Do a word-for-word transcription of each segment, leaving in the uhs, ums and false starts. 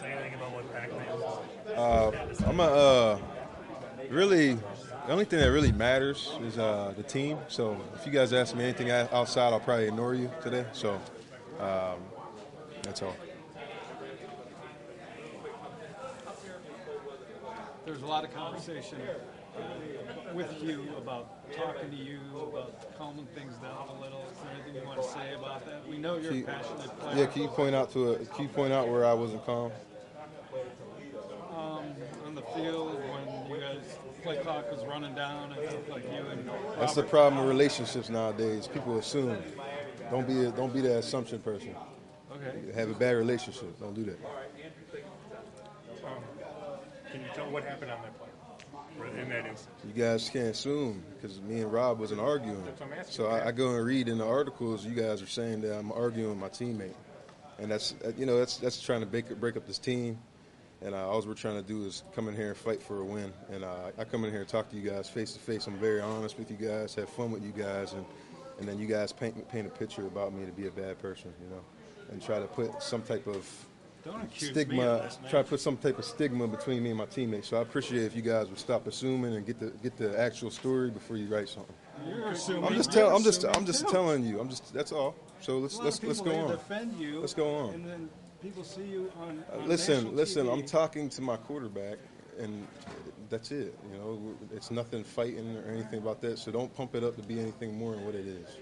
say anything about what Pac-Man? Uh, I'm a uh, really. The only thing that really matters is uh, the team. So if you guys ask me anything outside, I'll probably ignore you today. So um, that's all. There's a lot of conversation with you about talking to you, about calming things down a little. Is there anything you want to say about that? We know you're Can a you- passionate player. Yeah, can you point out to a, can you point out where I wasn't calm? Um, on the field, when you guys, play clock was running down, it looked like you and That's the Robert- problem with relationships nowadays. People assume. Don't be a, don't be that assumption person. Okay. Have a bad relationship. Don't do that. Um, can you tell what happened on that play? Or in that instant? You guys can't assume because me and Rob wasn't arguing. That's what I'm asking. So I, I go and read in the articles. You guys are saying that I'm arguing with my teammate, and that's uh, you know that's that's trying to break break up this team. And uh, all we're trying to do is come in here and fight for a win. And uh, I come in here and talk to you guys face to face. I'm very honest with you guys, have fun with you guys, and, and then you guys paint paint a picture about me to be a bad person, you know, and try to put some type of Don't accuse me stigma, of this, man. try to put some type of stigma between me and my teammates. So I appreciate if you guys would stop assuming and get the get the actual story before you write something. You're assuming. I'm just you're telling. I'm just. assuming I'm just too. telling you. I'm just. That's all. So let's A lot let's of let's people, go they on. defend you. Let's go on. And then people see you on. Uh, on listen, national listen. T V. I'm talking to my quarterback, and that's it. You know, it's nothing fighting or anything about that. So don't pump it up to be anything more than what it is.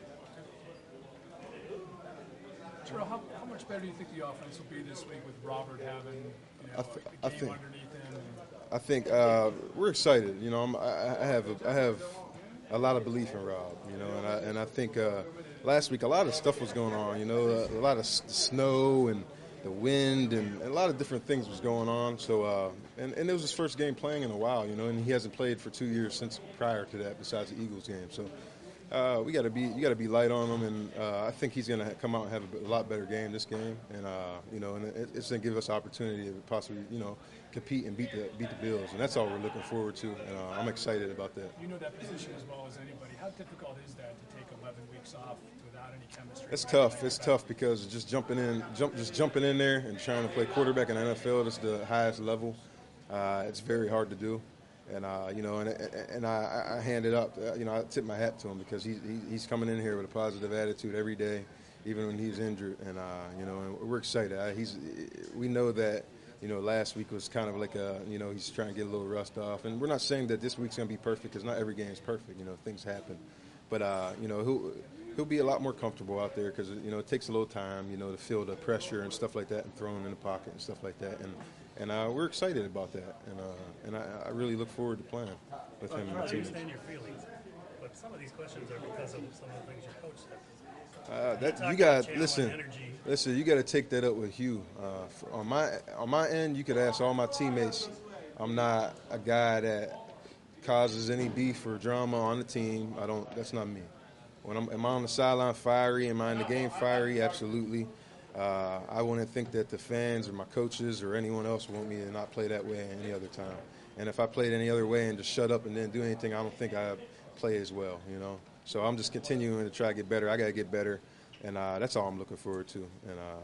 Terrell, how, how much better do you think the offense will be this week with Robert having you know, I th- the I game think- underneath him? I think uh, we're excited. You know, I'm, I, I have a, I have a lot of belief in Rob. You know, and I and I think uh, last week a lot of stuff was going on. You know, a, a lot of s- the snow and the wind and a lot of different things was going on. So uh, and and it was his first game playing in a while. You know, and he hasn't played for two years since prior to that, besides the Eagles game. So. Uh, we got to be, you got to be light on him, and uh, I think he's going to ha- come out and have a, a lot better game this game, and uh, you know, and it, it's going to give us opportunity to possibly, you know, compete and beat the beat the Bills, and that's all we're looking forward to, and uh, I'm excited about that. You know that position as well as anybody. How difficult is that to take eleven weeks off without any chemistry? It's tough. It's tough because just jumping in, jump, just jumping in there and trying to play quarterback in the N F L, that's the highest level. Uh, it's very hard to do. And uh, you know, and and I, I hand it up. Uh, you know, I tip my hat to him because he's he, he's coming in here with a positive attitude every day, even when he's injured. And uh, you know, and we're excited. Uh, he's we know that you know last week was kind of like a you know he's trying to get a little rust off. And we're not saying that this week's gonna be perfect because not every game is perfect. You know, things happen. But uh, you know, he'll he'll be a lot more comfortable out there because you know it takes a little time. You know, to feel the pressure and stuff like that, and throwing in the pocket and stuff like that. And And uh, we're excited about that, and uh, and I, I really look forward to playing with him and I the team. understand your feelings, but some of these questions are because of some of the things your coach said. Uh, that talk you about got channel listen, and energy. listen. You got to take that up with Hugh. Uh, f- on my on my end, you could ask all my teammates. I'm not a guy that causes any beef or drama on the team. I don't. That's not me. When I'm, am I on the sideline fiery? Am I in the game fiery? Absolutely. Uh, I wouldn't think that the fans or my coaches or anyone else want me to not play that way any other time. And if I played any other way and just shut up and didn't do anything, I don't think I play as well, you know. So I'm just continuing to try to get better. I got to get better, and uh, that's all I'm looking forward to. And uh,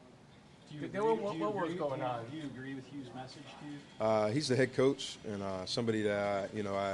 Do you There agree, were- do you what was agree- going on? Do you agree with Hugh's message to you? uh, he's the head coach and uh, somebody that I, you know I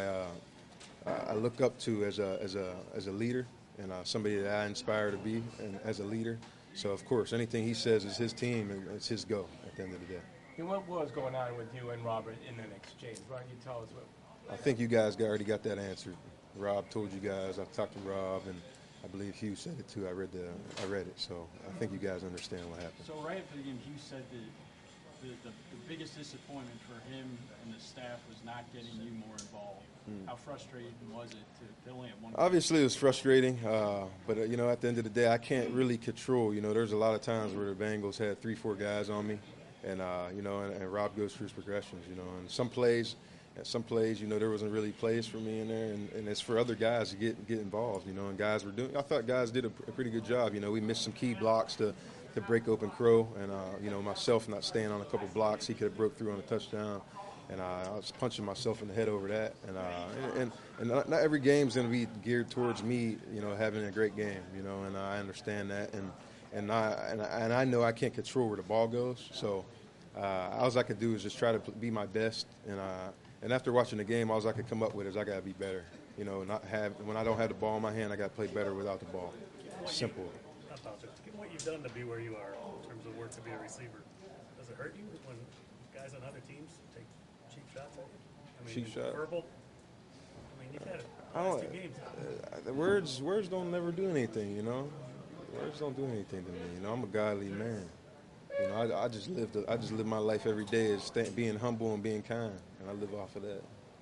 uh, I look up to as a as a as a leader and uh, somebody that I inspire to be and as a leader. So, of course, anything he says is his team, and it's his go at the end of the day. And what was going on with you and Robert in an exchange? Why don't you tell us what? I think you guys got, already got that answered. Rob told you guys. I talked to Rob, and I believe Hugh said it too. I read the, I read it, so I think you guys understand what happened. So right after the game, Hugh said that the, the, the biggest disappointment for him and the staff was not getting you more involved. How frustrating was it to, to only have one? Obviously, it was frustrating, uh, but, uh, you know, at the end of the day, I can't really control. You know, there's a lot of times where the Bengals had three, four guys on me, and, uh, you know, and, and Rob goes through his progressions, you know. And some plays, and some plays, you know, there wasn't really plays for me in there, and, and it's for other guys to get get involved, you know, and guys were doing – I thought guys did a, a pretty good job. You know, we missed some key blocks to, to break open Crow, and, uh, you know, myself not staying on a couple blocks. He could have broke through on a touchdown. And uh, I was punching myself in the head over that. And uh, and, and, and not, not every game's going to be geared towards me, you know, having a great game, you know, and I understand that. And and I, and I and I know I can't control where the ball goes. So uh, all I could do is just try to pl- be my best. And uh, and after watching the game, all I could come up with is I got to be better. You know, not have when I don't have the ball in my hand, I got to play better without the ball. Simple. Not about it. Given what you've done to be where you are in terms of work to be a receiver, does it hurt you when guys on other teams take cheap shots at you? I mean, Cheap shot? verbal. I mean, you've had it I last don't. two games. Uh, the words words don't never do anything. You know, words don't do anything to me. You know, I'm a godly man. You know, I, I just live the, I just live my life every day as sta- being humble and being kind, and I live off of that.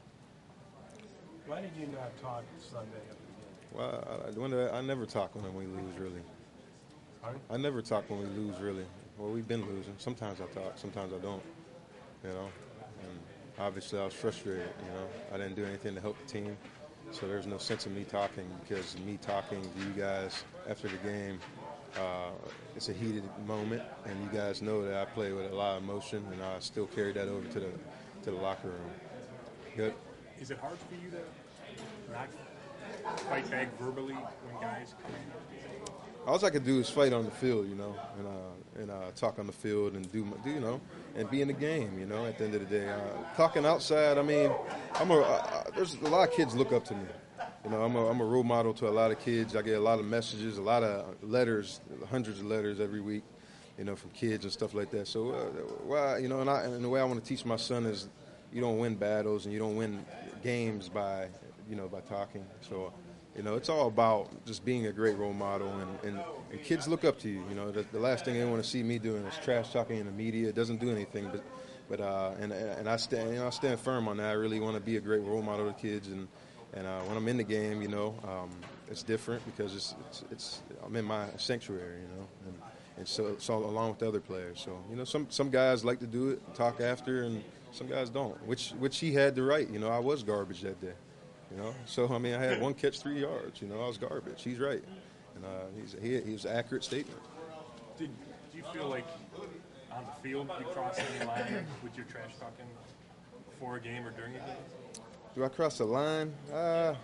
Why did you not talk Sunday after the game? Well, I, when I, I never talk when we lose, really. Pardon? I never talk when we lose, really. Well, we've been losing. Sometimes I talk, sometimes I don't. You know, and obviously I was frustrated. You know, I didn't do anything to help the team, so there's no sense in me talking because me talking to you guys after the game, uh, it's a heated moment, and you guys know that I play with a lot of emotion, and I still carry that over to the to the locker room. Good. Is it hard for you to not fight back verbally when guys come in? All I could do is fight on the field, you know, and uh, and uh, talk on the field and do, my, do, you know, and be in the game, you know. At the end of the day, uh, talking outside, I mean, I'm a. Uh, there's a lot of kids look up to me. You know, I'm a, I'm a role model to a lot of kids. I get a lot of messages, a lot of letters, hundreds of letters every week, you know, from kids and stuff like that. So, uh, well, you know, and, I, and the way I want to teach my son is, you don't win battles and you don't win games by, you know, by talking. So, you know, it's all about just being a great role model, and, and, and kids look up to you. You know, the, the last thing they want to see me doing is trash talking in the media. It doesn't do anything, but, but uh, and and I stand, you know, I stand firm on that. I really want to be a great role model to kids, and and uh, when I'm in the game, you know, um, it's different because it's, it's it's I'm in my sanctuary, you know, and, and so so along with the other players. So, you know, some some guys like to do it, talk after, and some guys don't. Which which he had the right. You know, I was garbage that day. You know, so I mean, I had one catch, three yards. You know, I was garbage. He's right, and uh, he's he, he was an accurate statement. Did do you feel like on the field you crossed any line with your trash talking before a game or during a game? Do I cross the line? Uh,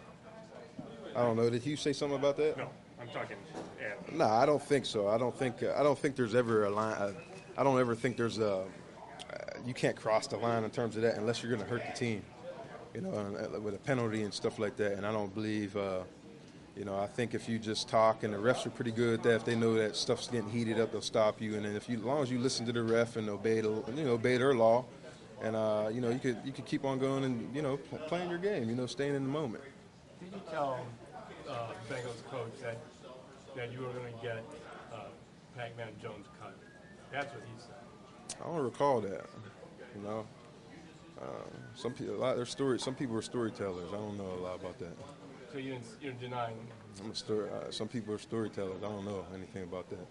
I don't know. Did you say something about that? No, I'm talking. At, No, I don't think so. I don't think I don't think there's ever a line. I, I don't ever think there's a. Uh, you can't cross the line in terms of that unless you're going to hurt the team. You know, and with a penalty and stuff like that. And I don't believe, uh, you know, I think if you just talk, and the refs are pretty good at that, if they know that stuff's getting heated up, they'll stop you. And then if you, as long as you listen to the ref and obey the, you know, obey their law, and uh, you know, you could you could keep on going and, you know, pl- playing your game, you know, staying in the moment. Did you tell uh, Bengals coach that that you were going to get uh, Pac-Man Jones cut? That's what he said. I don't recall that. You know, uh, some people, a lot their story. Some people are storytellers. I don't know a lot about that. So you didn't, you're denying. I'm a story. Uh, some people are storytellers. I don't know anything about that.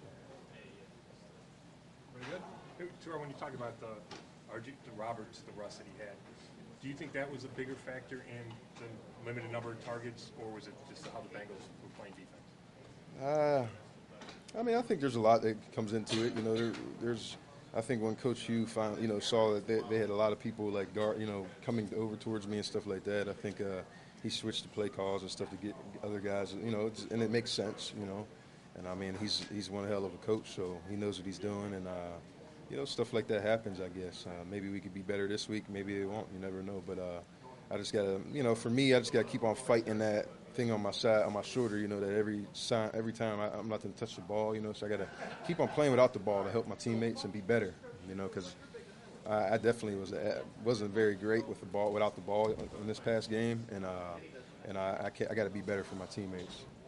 Very good. Hey, Terrell, when you talk about the R G, the Roberts, the rust that he had, do you think that was a bigger factor in the limited number of targets, or was it just how the Bengals were playing defense? Uh, I mean, I think there's a lot that comes into it. You know, there, there's. I think when Coach Hugh found, you know, saw that they, they had a lot of people like guard, you know, coming over towards me and stuff like that. I think uh, he switched the play calls and stuff to get other guys, you know, it's, and it makes sense, you know. And I mean, he's he's one hell of a coach, so he knows what he's doing, and uh, you know, stuff like that happens. I guess uh, maybe we could be better this week, maybe it won't. You never know. But uh, I just gotta, you know, for me, I just gotta keep on fighting that thing on my side, on my shoulder. You know, that every sign, every time I, I'm not going to touch the ball. You know, so I gotta keep on playing without the ball to help my teammates and be better. You know, because I, I definitely was wasn't very great with the ball, without the ball in this past game, and uh, and I I, I got to be better for my teammates.